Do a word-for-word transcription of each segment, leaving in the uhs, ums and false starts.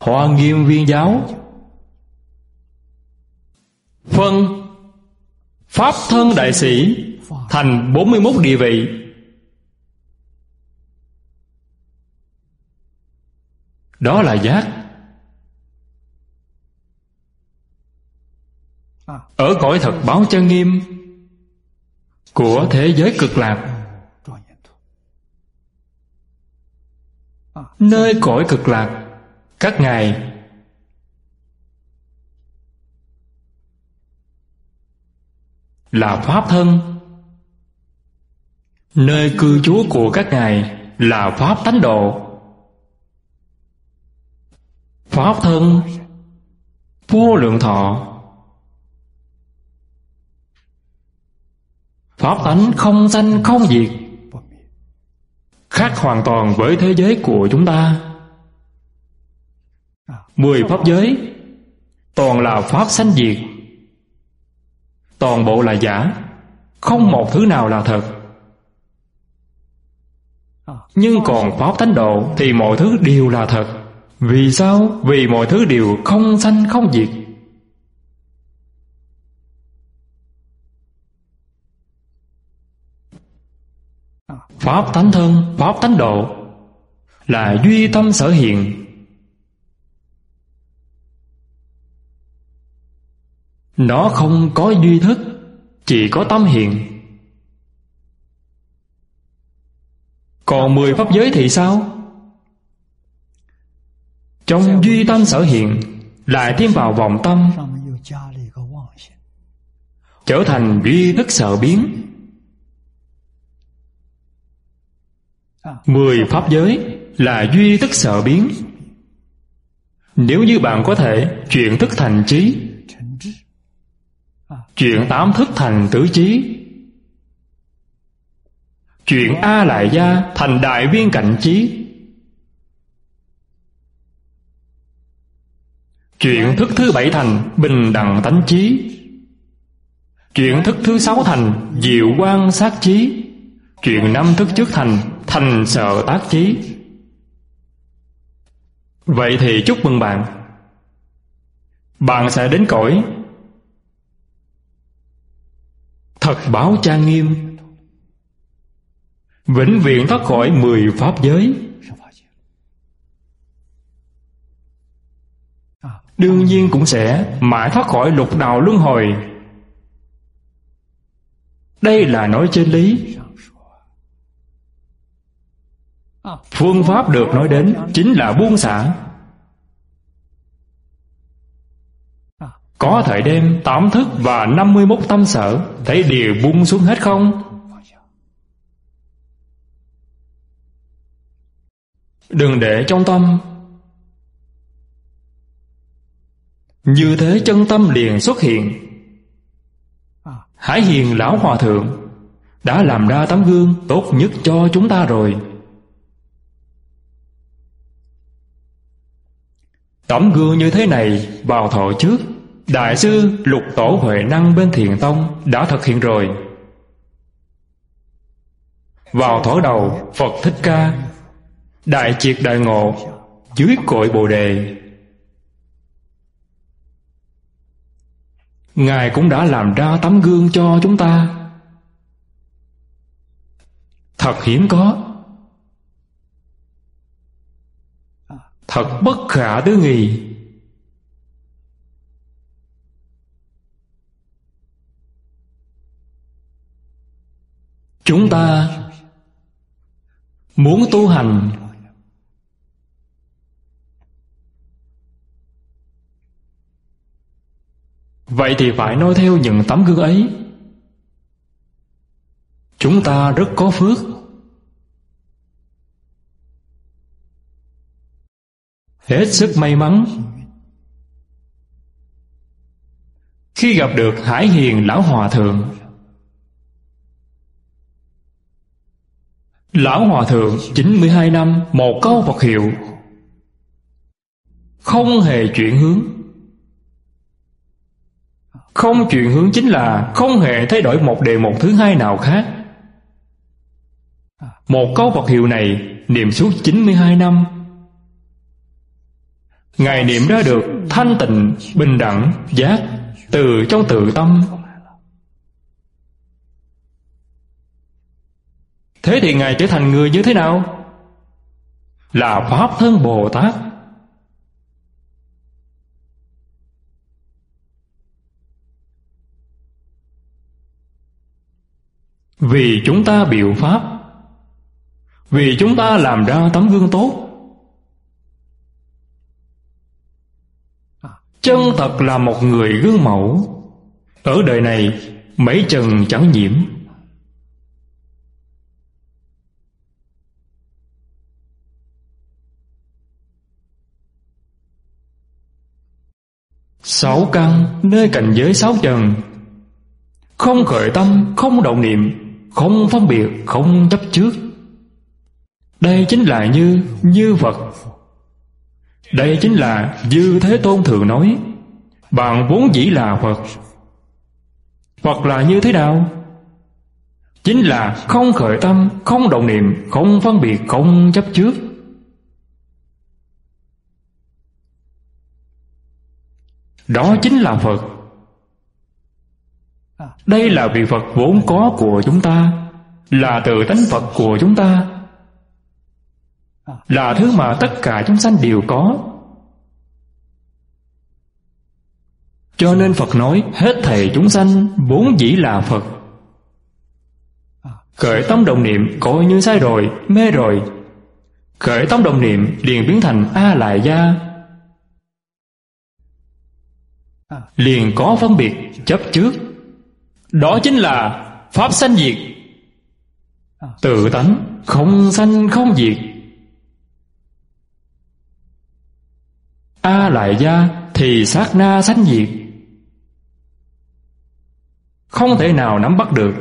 Hoa Nghiêm Viên giáo phân Pháp thân đại sĩ thành bốn mươi mốt địa vị. Đó là giác. Ở cõi thật báo chân nghiêm của thế giới cực lạc, nơi cõi cực lạc, các ngài là pháp thân, nơi cư trú của các ngài là pháp tánh độ. Pháp thân vô lượng thọ, pháp tánh không sanh không diệt, khác hoàn toàn với thế giới của chúng ta. Mười pháp giới toàn là pháp sanh diệt, toàn bộ là giả, không một thứ nào là thật. Nhưng còn pháp tánh độ thì mọi thứ đều là thật. Vì sao? Vì mọi thứ đều không sanh không diệt. Pháp tánh thân, pháp tánh độ là duy tâm sở hiện. Nó không có duy thức, chỉ có tâm hiện. Còn mười pháp giới thì sao? Trong duy tâm sở hiện lại thêm vào vọng tâm, trở thành duy thức sở biến. Mười pháp giới là duy thức sở biến. Nếu như bạn có thể chuyển thức thành trí, chuyển tám thức thành tứ trí, chuyển A Lại Gia thành đại viên cảnh trí, chuyển thức thứ bảy thành bình đẳng tánh trí, chuyển thức thứ sáu thành diệu quan sát trí, chuyển năm thức trước thành thành sợ tác trí. Vậy thì chúc mừng bạn, bạn sẽ đến cõi thật báo trang nghiêm, vĩnh viễn thoát khỏi mười pháp giới. Đương nhiên cũng sẽ mãi thoát khỏi lục đạo luân hồi. Đây là nói trên lý. Phương pháp được nói đến chính là buông xả. Có thể đem tám thức và năm mươi mốt tâm sở thấy đều buông xuống hết không? Đừng để trong tâm. Như thế chân tâm liền xuất hiện. Hải Hiền Lão Hòa Thượng đã làm ra tấm gương tốt nhất cho chúng ta rồi. Tấm gương như thế này vào thọ trước, Đại sư Lục Tổ Huệ Năng bên Thiền Tông đã thực hiện rồi. Vào thọ đầu, Phật Thích Ca đại triệt đại ngộ dưới cội Bồ Đề, Ngài cũng đã làm ra tấm gương cho chúng ta. Thật hiếm có, thật bất khả tư nghị. Chúng ta muốn tu hành, vậy thì phải noi theo những tấm gương ấy. Chúng ta rất có phước. Hết sức may mắn khi gặp được Hải Hiền Lão Hòa Thượng. Lão Hòa Thượng chín mươi hai năm một câu Phật hiệu, không hề chuyển hướng. Không chuyển hướng chính là không hề thay đổi một đề một thứ hai nào khác. Một câu Phật hiệu này niệm suốt chín mươi hai năm, Ngài niệm ra được thanh tịnh, bình đẳng, giác từ trong tự tâm. Thế thì Ngài trở thành người như thế nào? Là Pháp thân Bồ Tát. Vì chúng ta biểu Pháp, vì chúng ta làm ra tấm gương tốt, chân thật là một người gương mẫu. Ở đời này mấy trần chẳng nhiễm. Sáu căn nơi cảnh giới sáu trần, không khởi tâm, không động niệm, không phân biệt, không chấp trước. Đây chính là như Như Phật. Đây chính là Như Thế Tôn thường nói, bạn vốn dĩ là Phật. Phật là như thế nào? Chính là không khởi tâm, không động niệm, không phân biệt, không chấp trước. Đó chính là Phật. Đây là vị Phật vốn có của chúng ta, là tự tánh Phật của chúng ta, là thứ mà tất cả chúng sanh đều có. Cho nên Phật nói hết thảy chúng sanh vốn dĩ là Phật. Khởi tâm động niệm coi như sai rồi, mê rồi. Khởi tâm động niệm liền biến thành A Lại Gia, liền có phân biệt, chấp trước. Đó chính là Pháp sanh diệt. Tự tánh không sanh không diệt. A Lại Gia thì sát na sanh diệt, không thể nào nắm bắt được.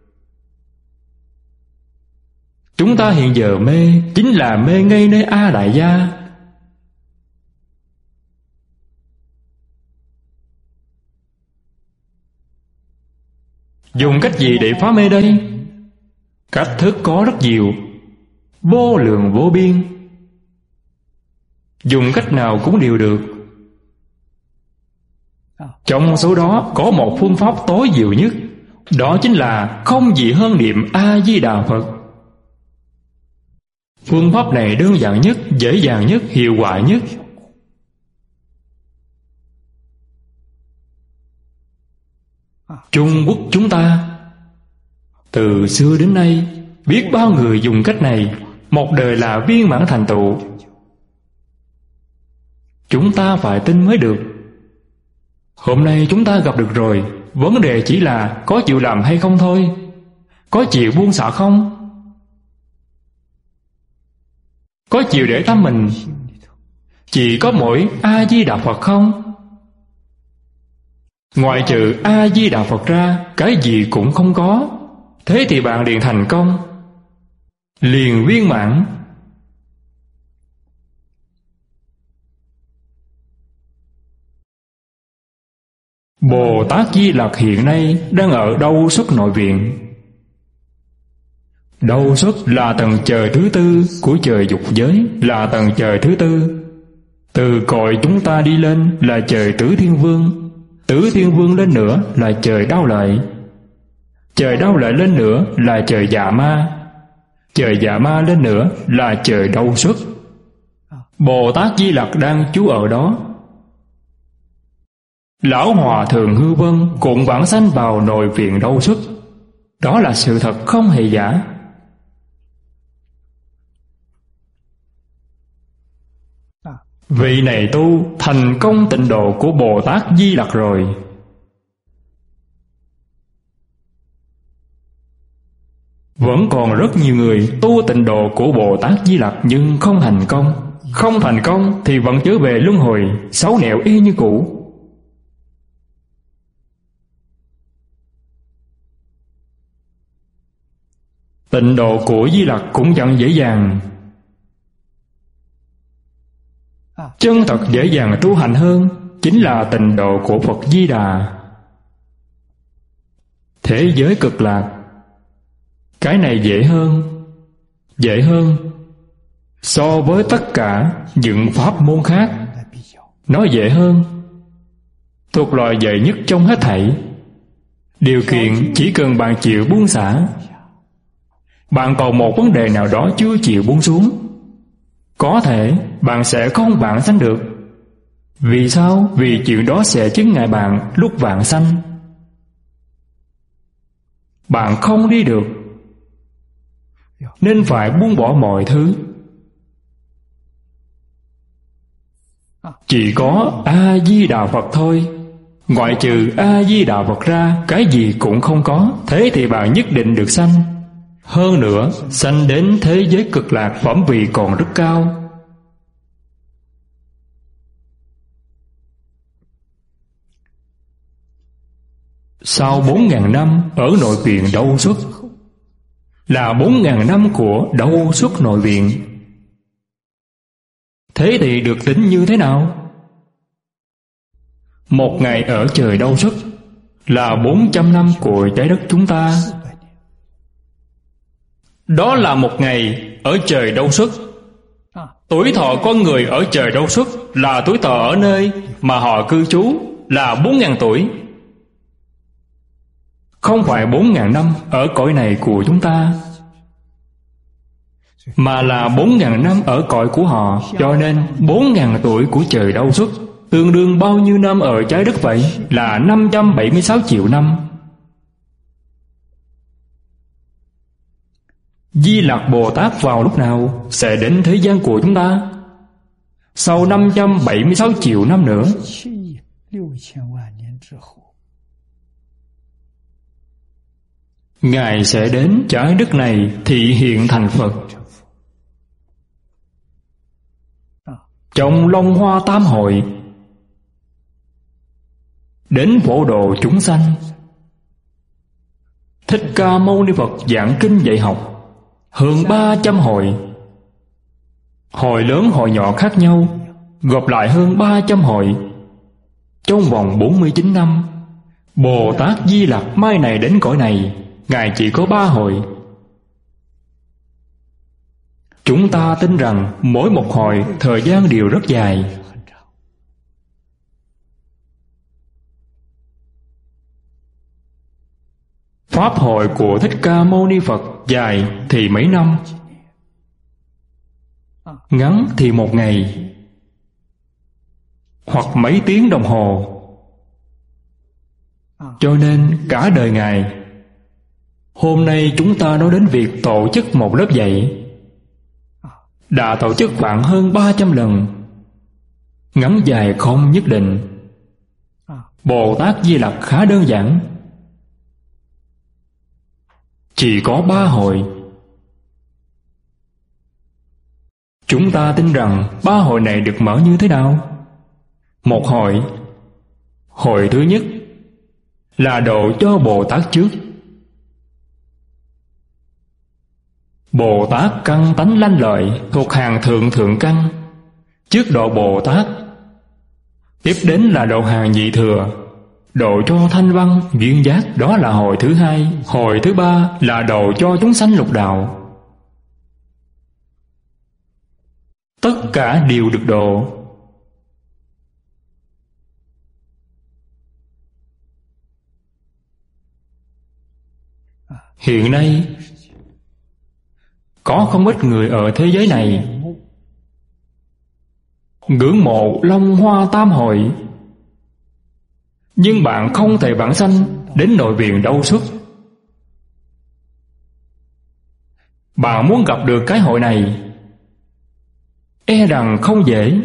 Chúng ta hiện giờ mê chính là mê ngay nơi A Lại Gia. Dùng cách gì để phá mê đây? Cách thức có rất nhiều, vô lượng vô biên. Dùng cách nào cũng đều được. Trong số đó có một phương pháp tối diệu nhất, đó chính là không gì hơn niệm A-di-đà Phật. Phương pháp này đơn giản nhất, dễ dàng nhất, hiệu quả nhất. Trung Quốc chúng ta từ xưa đến nay biết bao người dùng cách này, một đời là viên mãn thành tựu. Chúng ta phải tin mới được. Hôm nay chúng ta gặp được rồi, vấn đề chỉ là có chịu làm hay không thôi. Có chịu buông xả không? Có chịu để tâm mình chỉ có mỗi A-di-đà Phật không? Ngoại trừ A-di-đà Phật ra, cái gì cũng không có. Thế thì bạn liền thành công, liền viên mãn. Bồ Tát Di Lặc hiện nay đang ở Đâu Xuất nội viện. Đâu Xuất là tầng trời thứ tư của trời dục giới, là tầng trời thứ tư. Từ cõi chúng ta đi lên là trời Tứ Thiên Vương, Tứ Thiên Vương lên nữa là trời Đao Lợi, trời Đao Lợi lên nữa là trời Dạ Ma, trời Dạ Ma lên nữa là trời Đâu Xuất. Bồ Tát Di Lặc đang trú ở đó. Lão Hòa Thượng Hư Vân cũng vãng sanh vào nội viện Đâu Xuất. Đó là sự thật không hề giả. Vị này tu thành công tịnh độ của Bồ Tát Di Lặc rồi. Vẫn còn rất nhiều người tu tịnh độ của Bồ Tát Di Lặc nhưng không thành công. Không thành công thì vẫn trở về luân hồi, xấu nẻo y như cũ. Tịnh độ của Di Lặc cũng chẳng dễ dàng. Chân thật dễ dàng tu hành hơn chính là tịnh độ của Phật Di Đà. Thế giới cực lạc, cái này dễ hơn, dễ hơn so với tất cả những pháp môn khác. Nói dễ hơn, thuộc loại dễ nhất trong hết thảy. Điều kiện chỉ cần bạn chịu buông xả. Bạn còn một vấn đề nào đó chưa chịu buông xuống, có thể bạn sẽ không vãng sanh được. Vì sao? Vì chuyện đó sẽ chứng ngại bạn lúc vãng sanh. Bạn không đi được, nên phải buông bỏ mọi thứ. Chỉ có A-di-đà Phật thôi. Ngoại trừ A-di-đà Phật ra, cái gì cũng không có. Thế thì bạn nhất định được sanh. Hơn nữa, sanh đến thế giới cực lạc phẩm vị còn rất cao. Sau bốn ngàn năm ở nội viện đau xuất, là bốn ngàn năm của đau xuất nội viện. Thế thì được tính như thế nào? Một ngày ở trời đau xuất là bốn trăm năm của trái đất chúng ta. Đó là một ngày ở trời đau xuất. Tuổi thọ con người ở trời đau xuất là tuổi thọ ở nơi mà họ cư trú, là bốn ngàn tuổi. Không phải bốn ngàn năm ở cõi này của chúng ta, mà là bốn ngàn năm ở cõi của họ. Cho nên bốn ngàn tuổi của trời đau xuất tương đương bao nhiêu năm ở trái đất vậy? Là năm trăm bảy mươi sáu triệu năm. Di Lặc Bồ Tát vào lúc nào sẽ đến thế gian của chúng ta? Sau năm trăm bảy mươi sáu triệu năm nữa. Ngài sẽ đến trái đất này thị hiện thành Phật. Trong Long Hoa Tam Hội, đến phổ độ chúng sanh. Thích Ca Mâu Ni Phật giảng kinh dạy học hơn ba trăm hội. Hội lớn hội nhỏ khác nhau, gộp lại hơn ba trăm hội. Trong vòng bốn mươi chín năm, Bồ Tát Di Lặc mai này đến cõi này, Ngài chỉ có ba hội. Chúng ta tin rằng mỗi một hội thời gian đều rất dài. Pháp hội của Thích Ca Mâu Ni Phật dài thì mấy năm, ngắn thì một ngày, hoặc mấy tiếng đồng hồ. Cho nên cả đời Ngài. Hôm nay chúng ta nói đến việc tổ chức một lớp dạy, đã tổ chức khoảng hơn ba trăm lần. Ngắn dài không nhất định. Bồ Tát Di Lặc khá đơn giản, chỉ có ba hội. Chúng ta tin rằng ba hội này được mở như thế nào? Một hội, hội thứ nhất là độ cho Bồ Tát trước. Bồ Tát căn tánh lanh lợi thuộc hàng thượng thượng căn, trước độ Bồ Tát. Tiếp đến là độ hàng nhị thừa, độ cho thanh văn duyên giác, đó là hội thứ hai. Hội thứ ba là độ cho chúng sanh lục đạo. Tất cả đều được độ. Hiện nay có không ít người ở thế giới này ngưỡng mộ Long Hoa Tam Hội, nhưng bạn không thể vãng sanh đến nội viện đau xuất. Bạn muốn gặp được cái hội này, e rằng không dễ.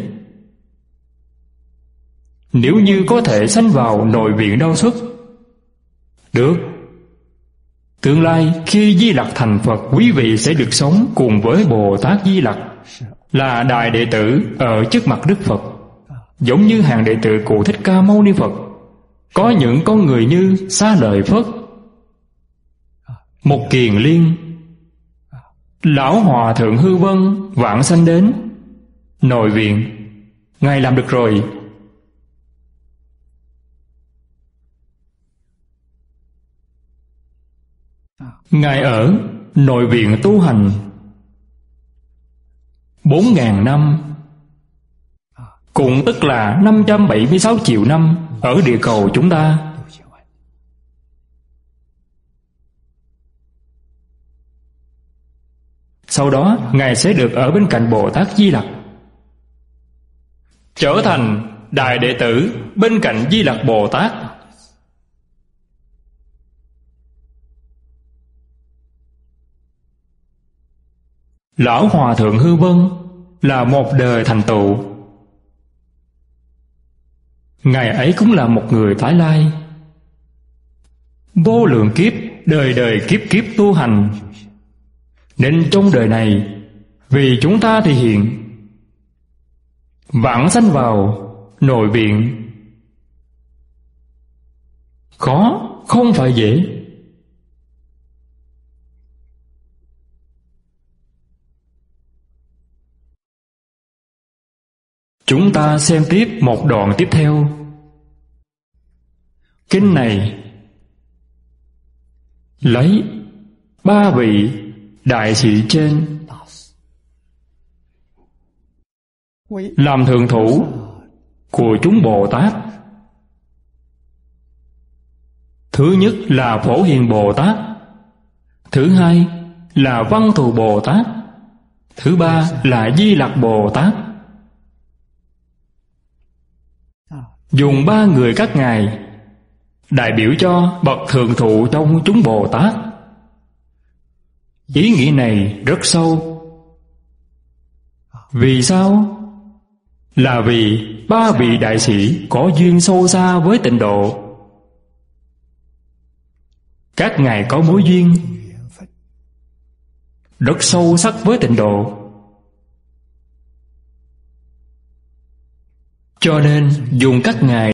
Nếu như có thể sanh vào nội viện đau xuất, được. Tương lai khi Di Lặc thành Phật, quý vị sẽ được sống cùng với Bồ Tát Di Lặc, là đại đệ tử ở trước mặt Đức Phật, giống như hàng đệ tử của Thích Ca Mâu Ni Phật. Có những con người như Xá Lợi Phất, Một Kiền Liên, Lão Hòa Thượng Hư Vân vãng sanh đến nội viện. Ngài làm được rồi. Ngài ở nội viện tu hành bốn ngàn năm, cũng tức là năm trăm bảy mươi sáu triệu năm ở địa cầu chúng ta. Sau đó Ngài sẽ được ở bên cạnh Bồ Tát Di Lặc, trở thành đại đệ tử bên cạnh Di Lặc Bồ Tát. Lão Hòa Thượng Hư Vân là một đời thành tựu. Ngài ấy cũng là một người tái lai, vô lượng kiếp, đời đời kiếp kiếp tu hành, nên trong đời này vì chúng ta thì hiện, vãng sanh vào nội viện. Khó, không phải dễ. Chúng ta xem tiếp một đoạn tiếp theo. Kinh này lấy ba vị đại sĩ trên làm thượng thủ của chúng Bồ Tát. Thứ nhất là Phổ Hiền Bồ Tát, thứ hai là Văn Thù Bồ Tát, thứ ba là Di Lặc Bồ Tát. Dùng ba người các ngài đại biểu cho bậc thượng thụ trong chúng Bồ Tát. Ý nghĩa này rất sâu. Vì sao? Là vì ba vị đại sĩ có duyên sâu xa với tịnh độ. Các ngài có mối duyên rất sâu sắc với tịnh độ, cho nên dùng các ngài